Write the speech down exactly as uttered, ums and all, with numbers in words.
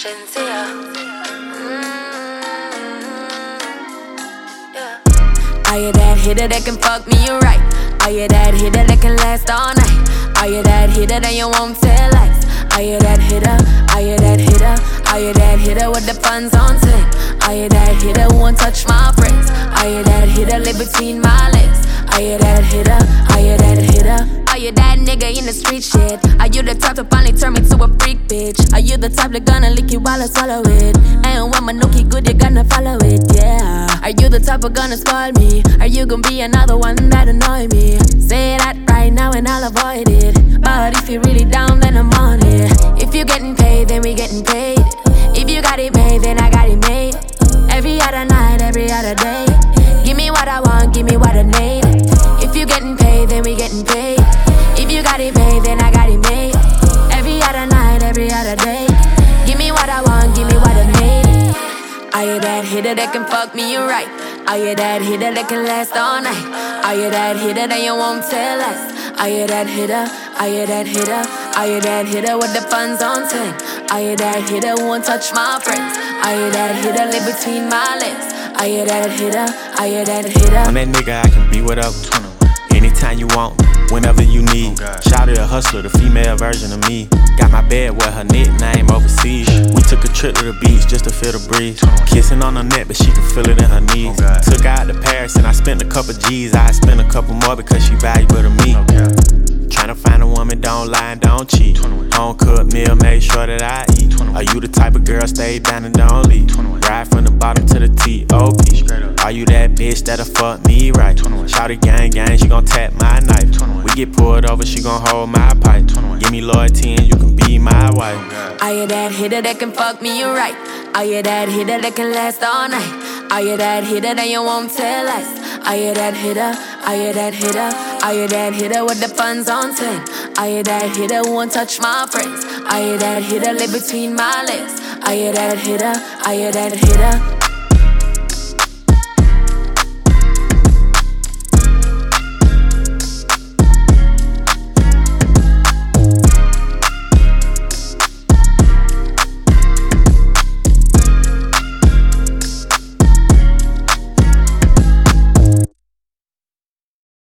Shenseea. Mm, yeah. Are you that hitter that can fuck me right? Are you that hitter that can last all night? Are you that hitter that you won't tell lies? Are you that hitter? Are you that hitter? Are you that hitter with the funds on ten? Are you that hitter who won't touch my friends? Are you that hitter live between my legs? Are you that hitter? Are you that hitter? Are you that nigga in the street shit? Are you the type to finally turn me to a freak bitch? Are you the type that gonna lick you while I swallow it? And when my nookie good, you're gonna follow it, yeah. Are you the type of gonna spoil me? Are you gonna be another one that annoy me? Say that right now and I'll avoid it. But if you're really down, then I'm on it. If you're getting paid, then we getting paid. If you got it made, then I got it made. Every other night, every other day. Give me what I want, give me what I need. If you getting paid, then we getting paid. If you got it made, then I got it made. Every other night, every other day. Give me what I want, give me what I need. Are you that hitter that can fuck me right? Are you that hitter that can last all night? Are you that hitter that you won't tell us? Are you that hitter? Are you that hitter? Are you that hitter with the funds on ten? Are you that hitter who won't touch my friends? Are you that hitter live between my legs? Are you that hitter? Are you that hitter? I'm that nigga, I can be whatever. Anytime you want, whenever you need. Shawty a hustler, the female version of me. Got my bed with her nickname overseas. We took a trip to the beach just to feel the breeze. Kissing on her neck, but she can feel it in her knees. Took her out to Paris and I spent a couple G's. I spent a couple more because she valuable to me. Tryna find a woman, don't lie and don't cheat. Home cooked meal, make sure that I eat. Are you the type of girl, stay down and don't leave? Ride from the bottom to the T O P. Are you that bitch that'll fuck me right? Shawty gang gang, she gon' tap my knife. We get pulled over, she gon' hold my pipe. Give me loyalty and you can be my wife. Are you that hitter that can fuck me right? Are you that hitter that can last all night? Are you that hitter that you won't tell us? Are you that hitter? Are you that hitter? Are you that hitter with the funds on ten? Are you that hitter who won't touch my friends? Are you that hitter live between my legs? Are you that hitter? Are you that hitter?